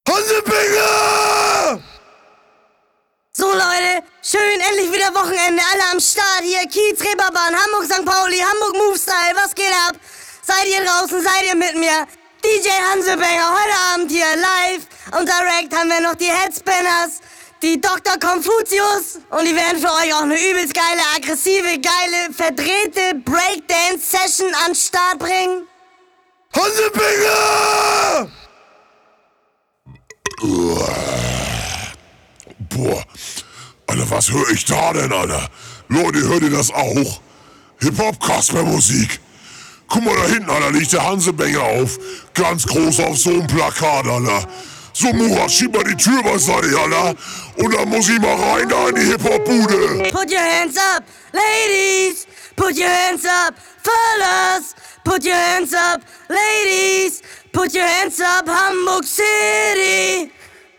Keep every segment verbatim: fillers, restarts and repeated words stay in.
Hansebinger! So Leute, schön, endlich wieder Wochenende, alle am Start hier, Kiez, Reeperbahn, Hamburg, Sankt Pauli, Hamburg Move Style, was geht ab? Seid ihr draußen, seid ihr mit mir? D J Hansebinger, heute Abend hier live und direct haben wir noch die Headspinners, die Doktor Konfuzius und die werden für euch auch eine übelst geile, aggressive, geile, verdrehte Breakdance-Session an den Start bringen. Hansebinger! Boah, Alter, was höre ich da denn, Alter? Leute, hört ihr das auch? Hip-Hop-Kasper-Musik. Guck mal da hinten, Alter, liegt der Hansebinger auf. Ganz groß auf so einem Plakat, Alter. So, Murat, schieb mal die Tür beiseite, Alter. Und dann muss ich mal rein da in die Hip-Hop-Bude. Put your hands up, ladies. Put your hands up, fellas. Put your hands up, ladies. Put your hands up, Hamburg City.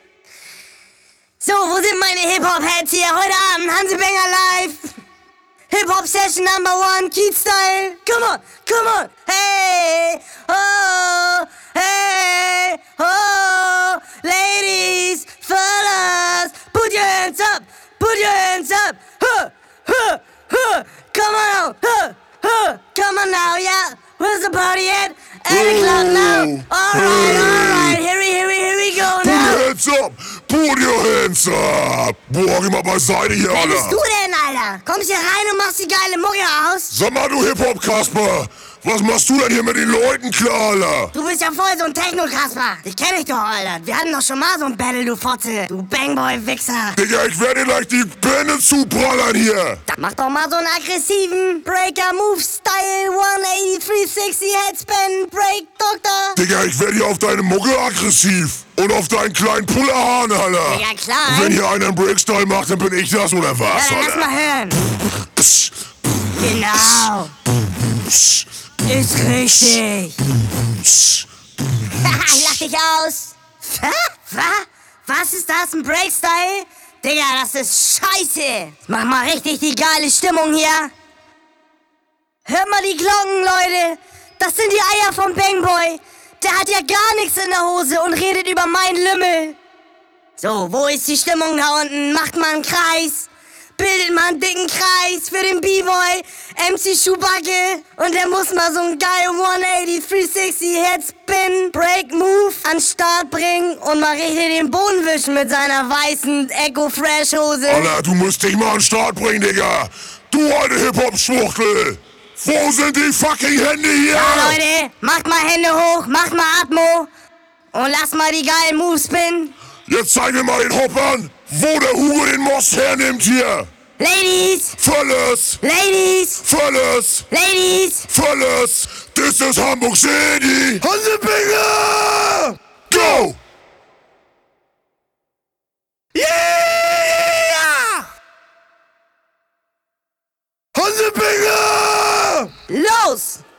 So, wo sind meine Hip-Hop-Heads hier? Heute Abend, Hansebinger live. Hip-Hop-Session number one, Kiez-Style. Come on, come on. Hey, oh, hey, oh. Ladies, fellas, put your hands up, put your hands up. Huh, huh, huh. Come on now, huh, huh. Come on now, yeah. Where's the party at? At the club now. Alright, alright. Here we, here we, here we go Put now. your hands up! Put your hands up! Boah, geh mal beiseite hier, Wer bist Alter. du denn, Alter? Kommst hier rein und machst die geile Mucke aus? Sag mal, du Hip-Hop-Kasper, was machst du denn hier mit den Leuten klar, Alter? Du bist ja voll so ein Techno-Kasper. Dich kenn ich doch, Alter. Wir hatten doch schon mal so ein Battle, du Fotze. Du Bangboy-Wichser. Digga, ich werde dir gleich die Bände zubrallern hier. Da mach doch mal so einen aggressiven Breaker-Move-Style hundertachtzig, dreihundertsechzig Headspin Break, Doktor. Digga, ich werde hier auf deine Mucke aggressiv. Und auf deinen kleinen Pullerhahn, Alter. Digga, klar. Und wenn hier einer einen Breakstyle macht, dann bin ich das, oder Ja, was, dann lass Alter? mal hören. Psst, Genau. psst, Ist richtig. psst. Ich lach dich aus. Was? Was ist das, ein Breakstyle? Digga, das ist scheiße. Mach mal richtig die geile Stimmung hier. Hört mal die Glocken, Leute. Das sind die Eier vom Bangboy. Der hat ja gar nichts in der Hose und redet über meinen Lümmel. So, wo ist die Stimmung da unten? Macht mal einen Kreis. Bildet mal einen dicken Kreis für den B-Boy, M C Schuhbacke. Und der muss mal so einen geilen hundertachtzig, dreihundertsechzig Headspin Break Move an den Start bringen und mal richtig den Boden wischen mit seiner weißen Echo Fresh Hose. Alter, du musst dich mal an den Start bringen, Digga. Du alte Hip-Hop-Schwuchtel. Wo sind die fucking Hände hier? Ja, Leute, macht mal Hände hoch, macht mal Atmo und lasst mal die geilen Moves spinnen. Jetzt zeig mir mal den Hoppern, wo der Hugo den Most hernimmt hier. Ladies, Volles, Ladies, volles, Ladies. volles. This is Hamburg City. Hansebinger! Go! Yeah! Hansebinger! Los!